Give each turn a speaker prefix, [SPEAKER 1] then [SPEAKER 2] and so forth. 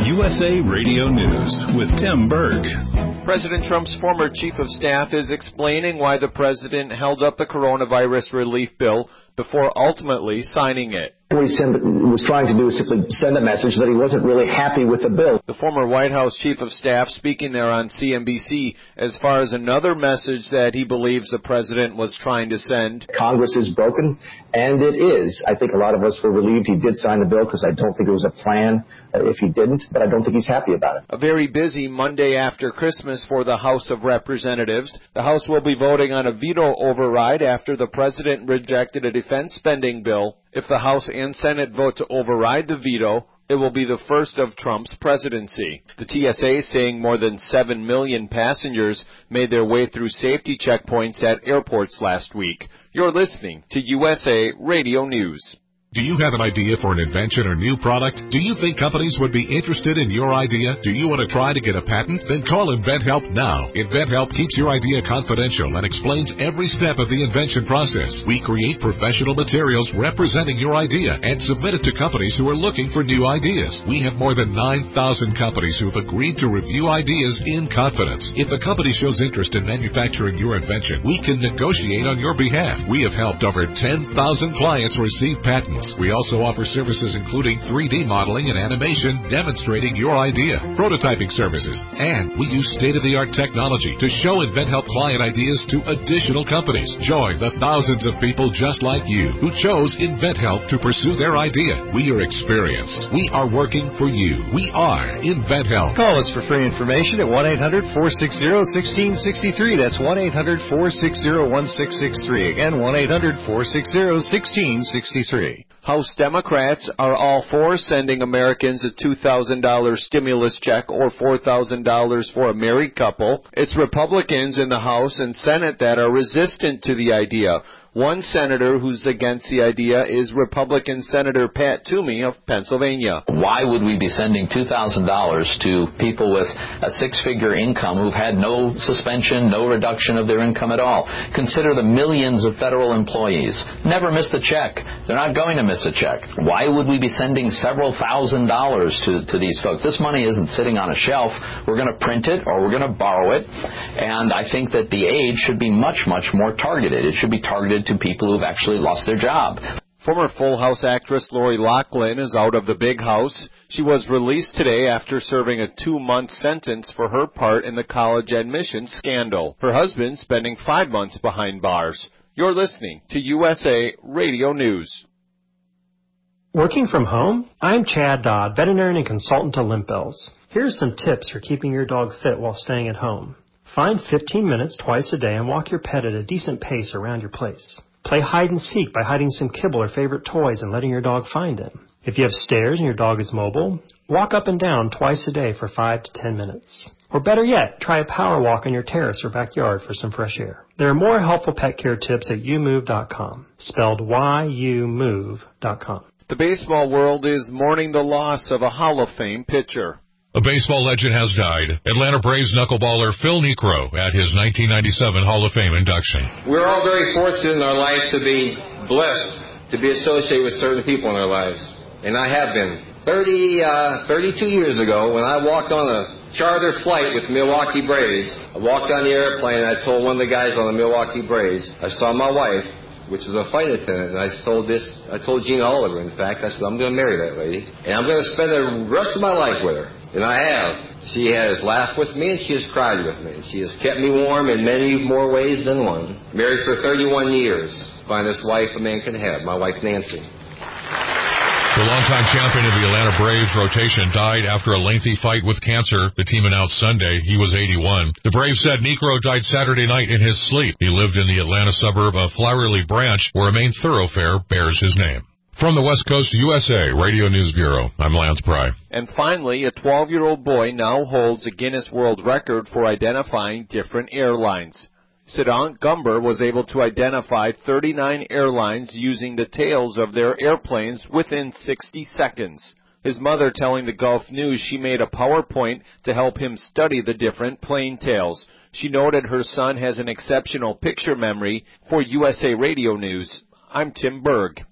[SPEAKER 1] USA Radio News with Tim Berg.
[SPEAKER 2] President Trump's former chief of staff is explaining why the president held up the coronavirus relief bill before ultimately signing it.
[SPEAKER 3] What he was trying to do is simply send a message that he wasn't really happy with the bill.
[SPEAKER 2] The former White House chief of staff speaking there on CNBC as far as another message that he believes the president was trying to send.
[SPEAKER 3] Congress is broken, and it is. I think a lot of us were relieved he did sign the bill because I don't think it was a plan if he didn't, but I don't think he's happy about it.
[SPEAKER 2] A very busy Monday after Christmas for the House of Representatives. The House will be voting on a veto override after the president rejected a defense spending bill. If the House and Senate vote to override the veto, it will be the first of Trump's presidency. The TSA saying more than 7 million passengers made their way through safety checkpoints at airports last week. You're listening to USA Radio News.
[SPEAKER 4] Do you have an idea for an invention or new product? Do you think companies would be interested in your idea? Do you want to try to get a patent? Then call InventHelp now. InventHelp keeps your idea confidential and explains every step of the invention process. We create professional materials representing your idea and submit it to companies who are looking for new ideas. We have more than 9,000 companies who have agreed to review ideas in confidence. If a company shows interest in manufacturing your invention, we can negotiate on your behalf. We have helped over 10,000 clients receive patents. We also offer services including 3D modeling and animation demonstrating your idea, prototyping services, and we use state-of-the-art technology to show InventHelp client ideas to additional companies. Join the thousands of people just like you who chose InventHelp to pursue their idea. We are experienced. We are working for you. We are InventHelp.
[SPEAKER 5] Call us for free information at 1-800-460-1663. That's 1-800-460-1663. Again, 1-800-460-1663.
[SPEAKER 2] House Democrats are all for sending Americans a $2,000 stimulus check or $4,000 for a married couple. It's Republicans in the House and Senate that are resistant to the idea. One senator who's against the idea is Republican Senator Pat Toomey of Pennsylvania.
[SPEAKER 6] Why would we be sending $2,000 to people with a six-figure income who've had no suspension, no reduction of their income at all? Consider the millions of federal employees. Never missed a check. They're not going to miss a check. Why would we be sending several $1,000s to these folks? This money isn't sitting on a shelf. We're going to print it or we're going to borrow it. And I think that the aid should be much, much more targeted. It should be targeted to people who've actually lost their job.
[SPEAKER 2] Former Full House actress Lori Loughlin is out of the big house. She was released today after serving a 2-month sentence for her part in the college admissions scandal. Her husband spending 5 months behind bars. You're listening to USA Radio News.
[SPEAKER 7] Working from home? I'm Chad Dodd, veterinarian and consultant to Limp Bells. Here's some tips for keeping your dog fit while staying at home. Find 15 minutes twice a day and walk your pet at a decent pace around your place. Play hide and seek by hiding some kibble or favorite toys and letting your dog find them. If you have stairs and your dog is mobile, walk up and down twice a day for 5 to 10 minutes. Or better yet, try a power walk on your terrace or backyard for some fresh air. There are more helpful pet care tips at youmove.com, spelled YOUMOVE.com.
[SPEAKER 2] The baseball world is mourning the loss of a Hall of Fame pitcher.
[SPEAKER 4] A baseball legend has died. Atlanta Braves knuckleballer Phil Niekro at his 1997 Hall of Fame induction.
[SPEAKER 8] We're all very fortunate in our life to be blessed to be associated with certain people in our lives. And I have been. 32 years ago, when I walked on a charter flight with the Milwaukee Braves, I walked on the airplane and I told one of the guys on the Milwaukee Braves, I saw my wife, which was a flight attendant, and I told Gene Oliver, in fact, I said, I'm going to marry that lady, and I'm going to spend the rest of my life with her. And I have. She has laughed with me, and she has cried with me. And she has kept me warm in many more ways than one. Married for 31 years. Finest wife a man can have, my wife Nancy.
[SPEAKER 4] The longtime champion of the Atlanta Braves rotation died after a lengthy fight with cancer. The team announced Sunday he was 81. The Braves said Niekro died Saturday night in his sleep. He lived in the Atlanta suburb of Flowery Branch, where a main thoroughfare bears his name. From the West Coast USA Radio News Bureau, I'm Lance Pry.
[SPEAKER 2] And finally, a 12-year-old boy now holds a Guinness World Record for identifying different airlines. Siddhant Gumber was able to identify 39 airlines using the tails of their airplanes within 60 seconds. His mother telling the Gulf News she made a PowerPoint to help him study the different plane tails. She noted her son has an exceptional picture memory. For USA Radio News, I'm Tim Berg.